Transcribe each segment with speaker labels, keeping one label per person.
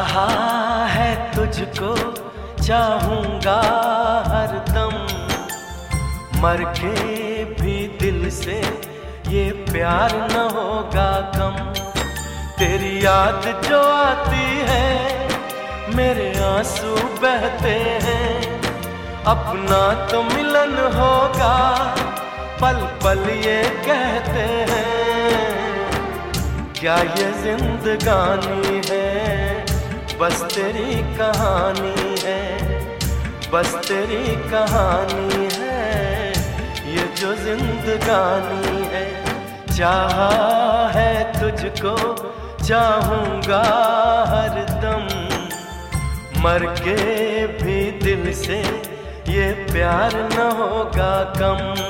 Speaker 1: चाहा है तुझको, चाहूंगा हरदम, मर के भी दिल से ये प्यार न होगा कम। तेरी याद जो आती है मेरे आंसू बहते हैं, अपना तो मिलन होगा पल पल ये कहते हैं। क्या ये जिंदगानी है, बस तेरी कहानी है, बस तेरी कहानी है, ये जो जिंदगानी है। चाहा है तुझको, चाहूंगा हरदम, मर के भी दिल से ये प्यार न होगा कम।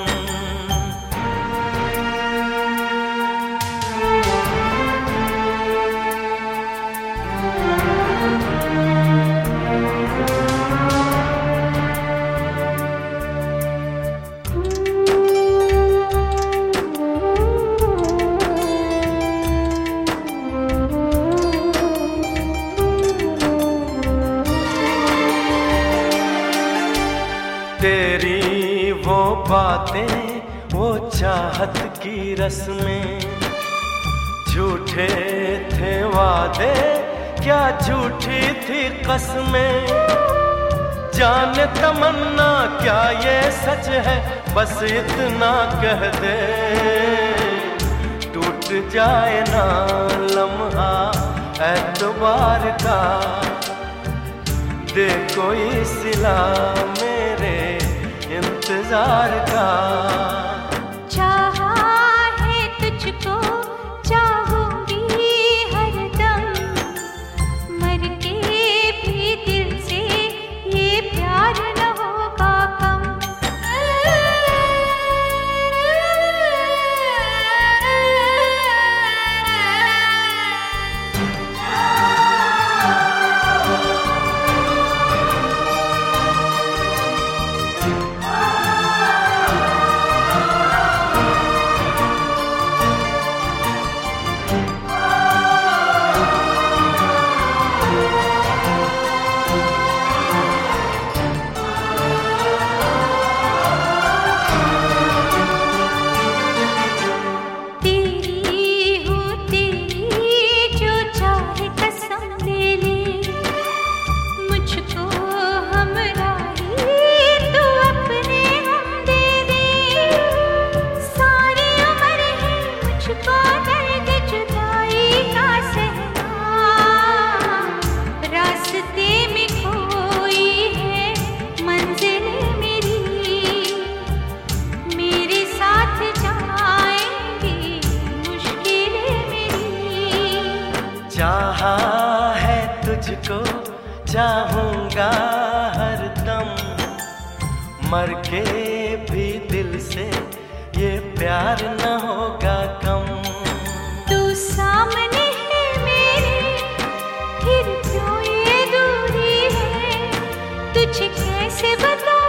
Speaker 1: तेरी वो बातें, वो चाहत की रस्में, झूठे थे वादे, क्या झूठी थी कसमें। जाने तमन्ना क्या ये सच है, बस इतना कह दे, टूट जाए ना लम्हा एतबार का, दे कोई सिला मेरे इंतजार का।
Speaker 2: चाहा है तुझको, चाहूंगी हरदम, मर के भी दिल से ये प्यार न होगा कम।
Speaker 1: चाहा है तुझको, चाहूंगा हरदम, मर के भी दिल से ये प्यार न होगा कम।
Speaker 2: तू सामने है मेरे, फिर क्यों ये दूरी है, तुझे कैसे बता